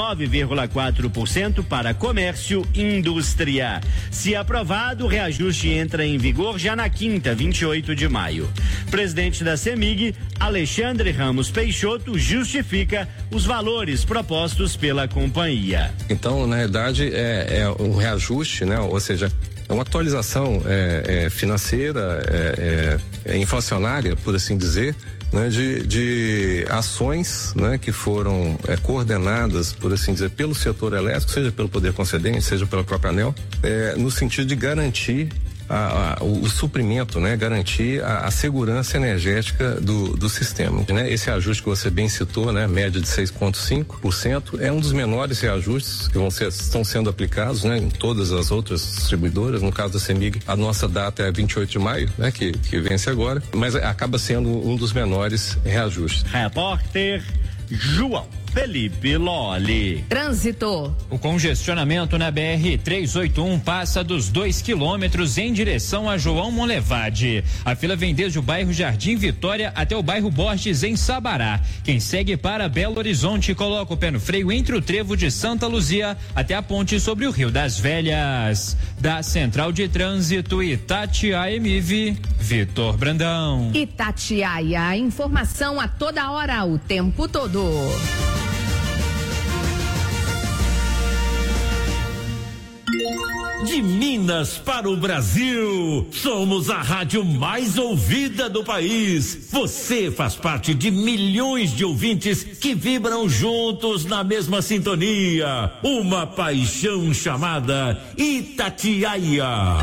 9,4% para comércio e indústria. Se aprovado, o reajuste entra em vigor já na quinta, 28 de maio. Presidente da CEMIG, Alexandre Ramos Peixoto, justifica os valores propostos pela companhia. Então, na verdade, é um reajuste, né? Ou seja, é uma atualização financeira, inflacionária, por assim dizer, né? De ações, né? Que foram coordenadas, por assim dizer, pelo setor elétrico, seja pelo Poder Concedente, seja pela própria ANEEL, no sentido de garantir o suprimento, né? Garantir a segurança energética do sistema, né? Esse ajuste que você bem citou, né? Média de 6,5%, é um dos menores reajustes que estão sendo aplicados, né? Em todas as outras distribuidoras. No caso da CEMIG, a nossa data é 28 de maio, né? Que vence agora, mas acaba sendo um dos menores reajustes. Repórter João Felipe Lolli. Trânsito. O congestionamento na BR-381 passa dos 2 quilômetros em direção a João Monlevade. A fila vem desde o bairro Jardim Vitória até o bairro Borges, em Sabará. Quem segue para Belo Horizonte coloca o pé no freio entre o trevo de Santa Luzia até a ponte sobre o Rio das Velhas. Da Central de Trânsito Itatiaia-MIV, Vitor Brandão. Itatiaia, informação a toda hora, o tempo todo. De Minas para o Brasil, somos a rádio mais ouvida do país. Você faz parte de milhões de ouvintes que vibram juntos na mesma sintonia. Uma paixão chamada Itatiaia.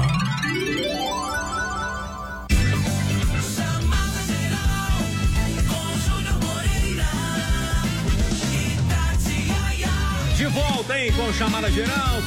De volta, hein, com chamada geral,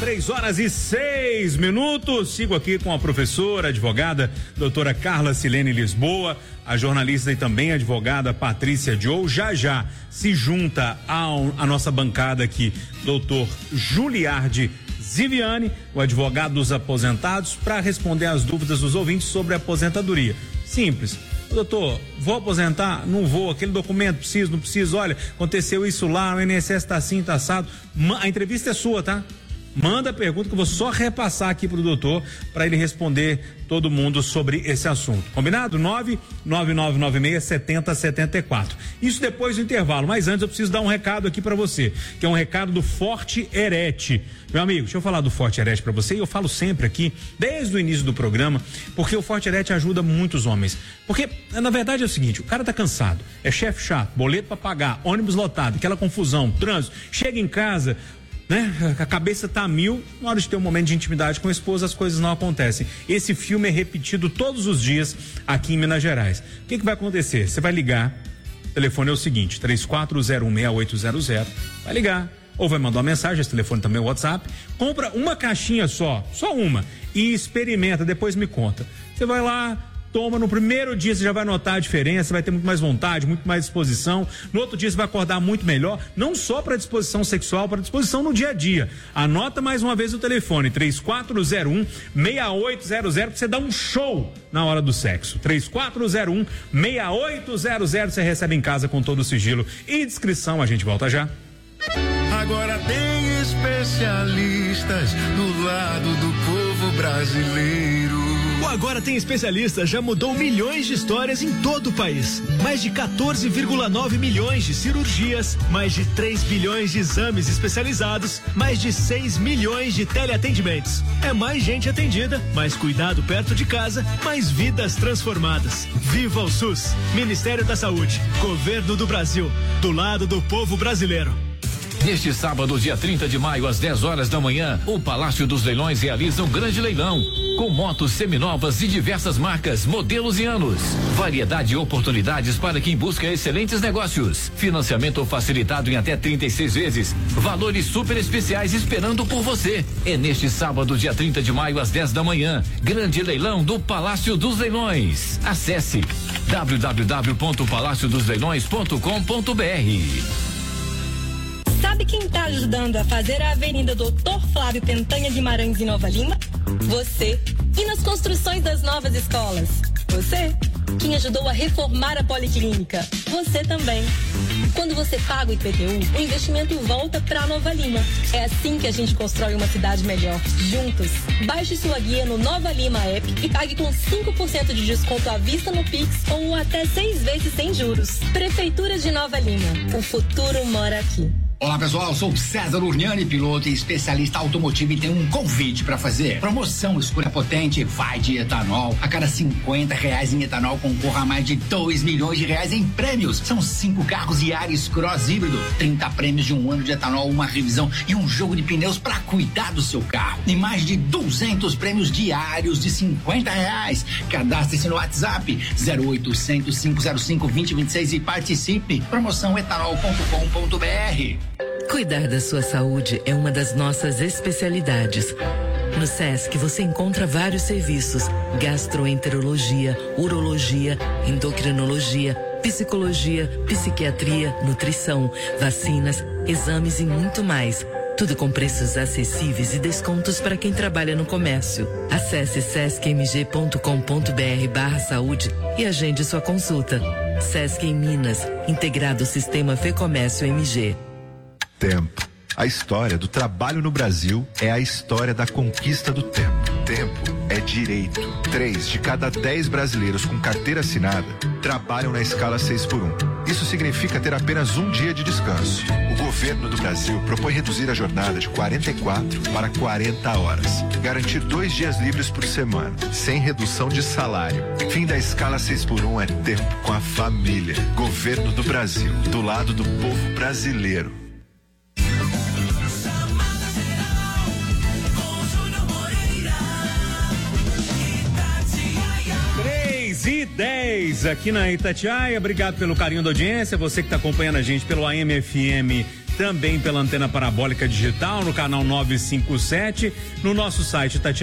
3h06. Sigo aqui com a professora, advogada, doutora Carla Silene Lisboa, a jornalista e também advogada Patrícia Joe. Já se junta a nossa bancada aqui, doutor Juliardi Ziviani, o advogado dos aposentados, para responder às dúvidas dos ouvintes sobre a aposentadoria. Simples. Doutor, vou aposentar? Não vou. Aquele documento, preciso, não preciso. Olha, aconteceu isso lá, o INSS tá assim, tá assado. A entrevista é sua, tá? Manda a pergunta que eu vou só repassar aqui pro doutor para ele responder todo mundo sobre esse assunto. Combinado? 99996-7074. Isso depois do intervalo, mas antes eu preciso dar um recado aqui para você, que é um recado do Forte Erete. Meu amigo, deixa eu falar do Forte Erete para você, e eu falo sempre aqui, desde o início do programa, porque o Forte Erete ajuda muitos homens. Porque, na verdade, é o seguinte, o cara tá cansado, é chefe chato, boleto para pagar, ônibus lotado, aquela confusão, trânsito, chega em casa, né? A cabeça tá a mil, na hora de ter um momento de intimidade com a esposa, as coisas não acontecem. Esse filme é repetido todos os dias aqui em Minas Gerais. O que vai acontecer? Você vai ligar, o telefone é o seguinte, 34016800, vai ligar, ou vai mandar uma mensagem, esse telefone também é o WhatsApp, compra uma caixinha só uma, e experimenta, depois me conta. Você vai lá, toma, no primeiro dia você já vai notar a diferença, vai ter muito mais vontade, muito mais disposição. No outro dia você vai acordar muito melhor, não só para disposição sexual, para disposição no dia a dia. Anota mais uma vez o telefone, 3401-6800, para você dar um show na hora do sexo. 3401-6800, você recebe em casa com todo o sigilo e descrição. A gente volta já. Agora tem especialistas do lado do povo brasileiro. O Agora Tem Especialista já mudou milhões de histórias em todo o país. Mais de 14,9 milhões de cirurgias, mais de 3 bilhões de exames especializados, mais de 6 milhões de teleatendimentos. É mais gente atendida, mais cuidado perto de casa, mais vidas transformadas. Viva o SUS! Ministério da Saúde, Governo do Brasil, do lado do povo brasileiro. Neste sábado, dia 30 de maio, às 10 horas da manhã, o Palácio dos Leilões realiza um grande leilão com motos seminovas de diversas marcas, modelos e anos. Variedade e oportunidades para quem busca excelentes negócios. Financiamento facilitado em até 36 vezes. Valores super especiais esperando por você. É neste sábado, dia 30 de maio, às 10 da manhã. Grande leilão do Palácio dos Leilões. Acesse www.palaciodosleilões.com.br. Sabe quem está ajudando a fazer a Avenida Doutor Flávio Pentanha Guimarães em Nova Lima? Você. E nas construções das novas escolas? Você. Quem ajudou a reformar a Policlínica? Você também. Quando você paga o IPTU, o investimento volta para Nova Lima. É assim que a gente constrói uma cidade melhor, juntos. Baixe sua guia no Nova Lima App e pague com 5% de desconto à vista no Pix ou até 6 vezes sem juros. Prefeitura de Nova Lima. O futuro mora aqui. Olá pessoal, sou César Urniani, piloto e especialista automotivo, e tenho um convite para fazer. Promoção Escolha Potente vai de etanol. A cada R$50 em etanol concorra a mais de R$2 milhões em prêmios. São 5 carros Yaris Cross híbrido, 30 prêmios de 1 ano de etanol, uma revisão e um jogo de pneus para cuidar do seu carro. E mais de 200 prêmios diários de R$50. Cadastre-se no WhatsApp 0800 505 2026 e participe. Promoção etanol.com.br. Cuidar da sua saúde é uma das nossas especialidades. No SESC você encontra vários serviços: gastroenterologia, urologia, endocrinologia, psicologia, psiquiatria, nutrição, vacinas, exames e muito mais. Tudo com preços acessíveis e descontos para quem trabalha no comércio. Acesse sescmg.com.br/saúde e agende sua consulta. SESC em Minas, integrado ao Sistema Fê-Comércio MG. Tempo. A história do trabalho no Brasil é a história da conquista do tempo. Tempo é direito. 3 de cada 10 brasileiros com carteira assinada trabalham na escala 6x1. Isso significa ter apenas um dia de descanso. O governo do Brasil propõe reduzir a jornada de 44 para 40 horas. Garantir 2 dias livres por semana, sem redução de salário. Fim da escala 6x1 é tempo com a família. Governo do Brasil, do lado do povo brasileiro. 10 aqui na Itatiaia. Obrigado pelo carinho da audiência. Você que está acompanhando a gente pelo AM/FM, também pela antena parabólica digital, no canal 957, no nosso site Itatiaia